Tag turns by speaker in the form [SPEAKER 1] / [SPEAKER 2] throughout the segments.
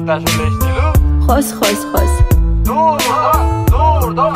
[SPEAKER 1] Asta şöyle iştili.
[SPEAKER 2] Xos.
[SPEAKER 1] Durda.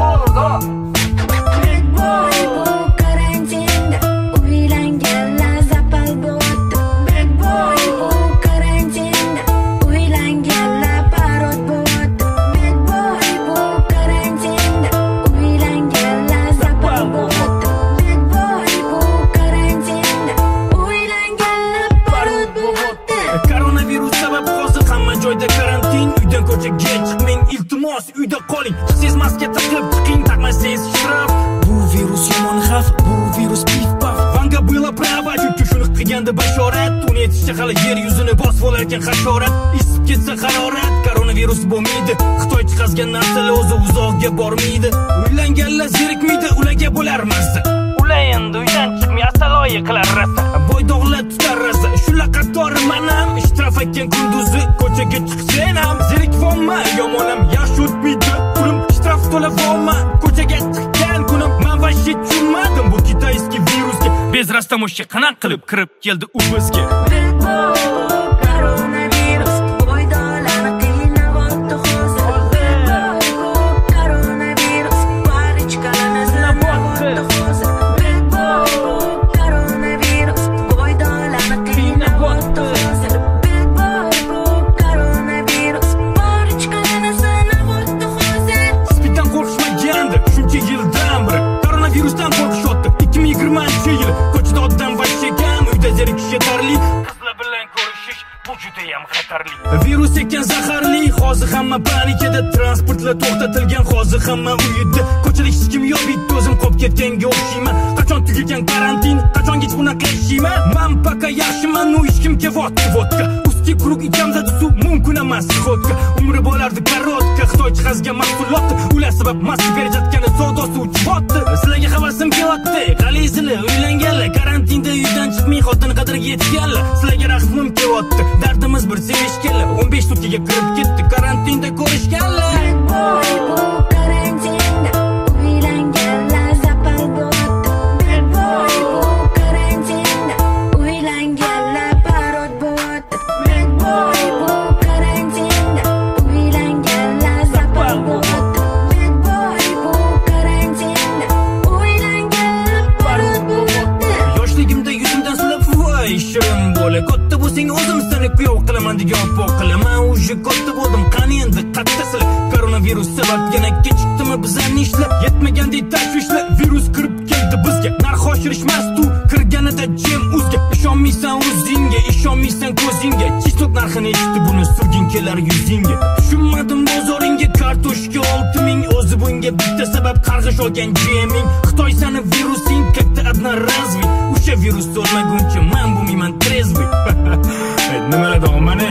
[SPEAKER 3] Big boy bu karantinda uylanganlar zapal bo'ldi. Big boy bu karantinda uylanganlar parod bo'ldi. Big boy bu karantinda uylanganlar zapal bo'ldi. Big boy bu karantinda uylanganlar parod bo'ldi.
[SPEAKER 4] Koronavirus sabab hozir hamma joyda karantin. Uydan ko'chaga chiqmang, iltimos uyda qoling. Siz maska taqib chiqing, taqmasangiz shtraf. Bu virus yomon xavf, bu virus pif-paf. Vanga было право, chunki shuni qilganda bashorat. Uni yetishcha hali yer yuzini bosib olarkan hashorat. Isib ketsa harorat, koronavirus bo'lmaydi. Xitoy chiqazgan narsalar o'zi uzoqga bormaydi. Uylanganlar zerikmaydi, ularga bo'lar mazza.
[SPEAKER 1] Ular endi uydan chiqmay asaloyi qilar rasa.
[SPEAKER 4] Boydog'lar tutar rasa. Shular qatori manam ishtiraf etgan kunduzi ko'chaga chiqsam ham zerikvonma, yomonam yaxshi o'tmaydi. Pulim ishtiraf to'lavonma, ko'chaga chiqqan kunim men vashshi tushunmadim bu kitayskiy virusga. Bez rastamoshga qanaq qilib kirib keldi u bizga.
[SPEAKER 3] Big boy bu koronavirus bo'ydolarni qiynayapti hozir. Big boy bu koronavirus parichkani izlayapti hozir. Big boy bu koronavirus bo'ydolarni qiynayapti hozir. Big boy bu koronavirus parichkani izlayapti hozir.
[SPEAKER 4] Spiddan qo'rqishmagandi shuncha yildan beri. Koronavirusdan qo'rqishyapti 2020-yil. Ko'chada odam vashshi kam, uyda zerikish yetarli.
[SPEAKER 1] Qizlar bilan ko'rishish bu juda ham xatarli.
[SPEAKER 4] Virus ekan zaharli, hozir hamma panikada. Transportlar to'xtatilgan, hozir hamma uyida. Ko'chada hech kim yo'q, bitta o'zim qolib ketganga o'xshayman. Qachon tugagan karantin, qachongacha bunaqa yashayman? Men paka yaxshiman, u hech kim kevyapti vodka. Usti kruг ichamda suv mumkin emas vodka. Umri bo'lardi korotka, Xitoy chiqazgan mahsulot. Ular sabab mask berayotgani savdosi uchibotdi. Sizlarga havasim kelyapti, qalaysizlar uylanganlar, karantinda uydan chiqmay xotin qadriga yetganlar. Sizlarga rahmim kelyapti, dardimiz bir sevishganlar. 15 sutkaga kirib ketdi, karantinda ko'rishganlar.
[SPEAKER 3] Big boy bu karantinda uylanganlar zapal bo'ldi. Big boy bu karantinda uylanganlar parod bo'ldi. Big boy bu karantinda uylanganlar zapal bo'ldi. Big boy bu karantinda uylanganlar parod bo'ldi.
[SPEAKER 4] Yoshligimda yuzimdan silab voy shirin bola. Katta bo'lsang o'zim seni kuyov qilaman degan poqilaman. Uje katta bo'ldim, qani endi qattasizlar. Koronavirus sabab yana kechikdimi bizlarni ishlar? Yetmagandek tashvishlar, virus kirib keldi bizga. Narx oshirishmas-tu, kirganida jem o'zga. Ishonmaysan o'zingga, ishonmaysan ko'zingga. Chiztok narxini eshitib buni surgin kelar yuzingga. Tushunmadim bozoringga, kartoshka 6000. O'zi bunga bitta sabab qarg'ish olgan jeming. Xitoy sani virusing katta одноразовый. O'sha virus o'lmaguncha men bo'lmayman трезвый. Nimalar mana